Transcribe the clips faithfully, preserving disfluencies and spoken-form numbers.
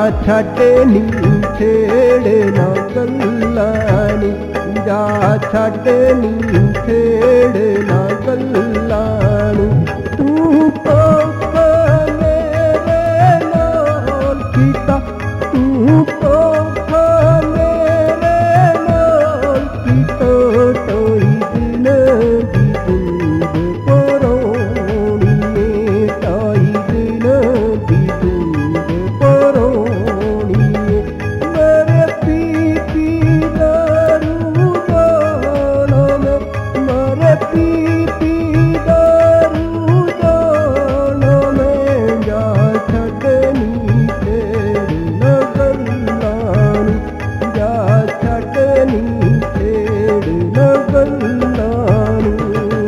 छट नी छेड़ना गल्लां नी, जा छट नी छेड़ना गल्लां नी। तू धोखा मेरे नाल कीता, तू धोखा मेरे नाल कीता, टोई दिन दी जिंद परोणीए, टोई दिन दी जिंद परोणीए। मेरे पी पी दारू जाना में, मेरे पी पी दारू जाना में, जा छटनी छेड़ना गल्लां नी, जा छटनी छेड़ना गल्लां नी।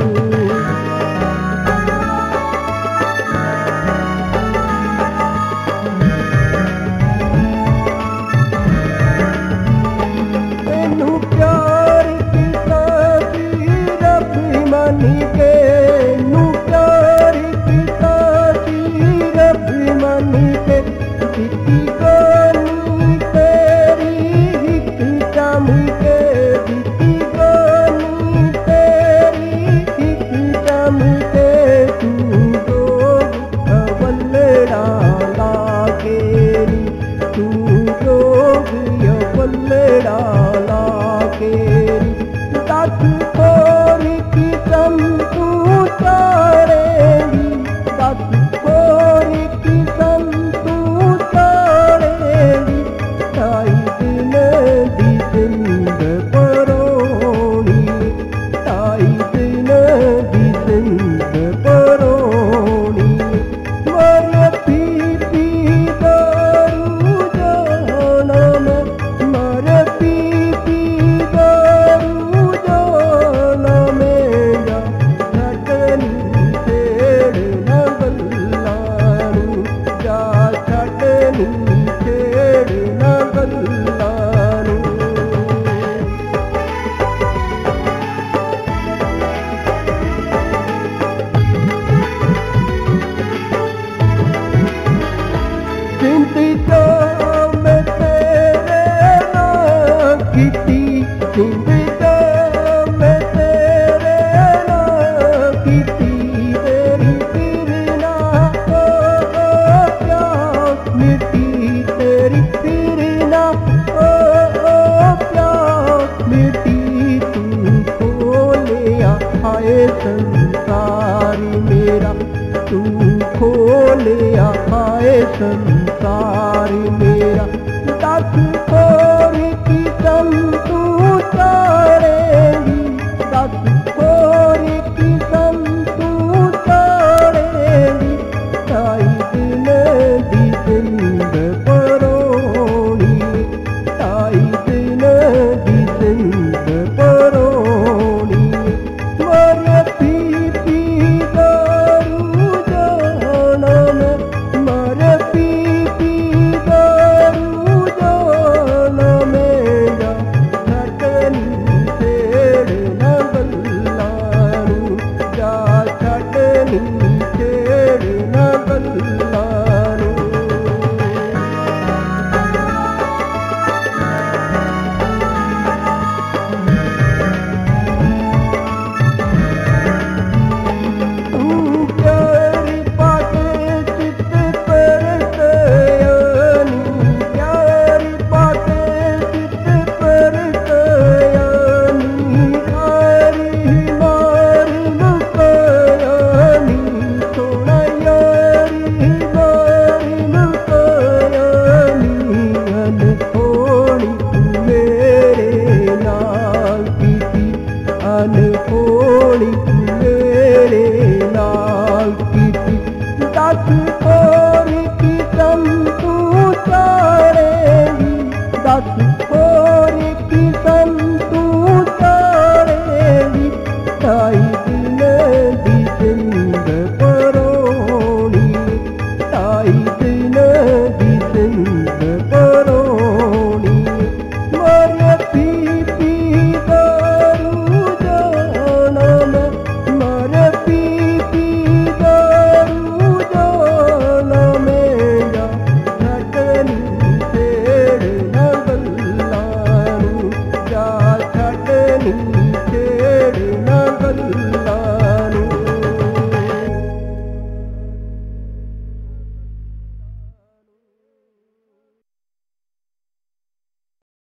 मैनू प्यार कीता सी रब मनी के, नू प्यार कीता सी रब मनी के, दित्ती गानी तेरी हिक चम के, दित्ती गानी तेरी हिक चम के। तू जोग अवलड़ा लागे नी, तू जोग अवलड़ा लागे नी। दस खोरी की सम तू चाड़ेगी, दस खोरी की सम तू चाड़ेगी, ढाई दिन दी जिंद परोणी, ढाई दिन दी जिंद परोणी। मर पी पी दारू जाना में, मर पी पी दारू जाना में, जा छटनी छेड़ना गल्लां नी, जा छटनी छेड़ना गल्लां नी। जिंदी तो मैं तेरे नाल कीती, जिंदी तो मैं तेरे नाल कीती, तेरी फिरना ओ ओ प्यास मिटी, तेरी फिरना ओ ओ प्यास मिटी। तू खोलिया हाय संसारी मेरा, तू खोलिया हाय संसारी मेरा। दस खोरी की सम तू चाड़ेगी, दस खोरी की सम तू चाड़ेगी, ढाई दिन दी जिंद परोणी, ढाई दिन दी जिंद परोणी। मर पी पी दारू जाना में, मर पी पी दारू जाना में, जा छटनी छेड़ना गल्लां नी, जा छटनी छेड़ना गल्लां नी। तू प्यार पाके चित पर कयानी, प्यार पाके चित पर कयानी, हारी मार लुकायानी, सोना यारी मार लुकायानी। अनहोनी तू मेरे नाल कीती, अनहोनी तू मेरे नाल कीती, दस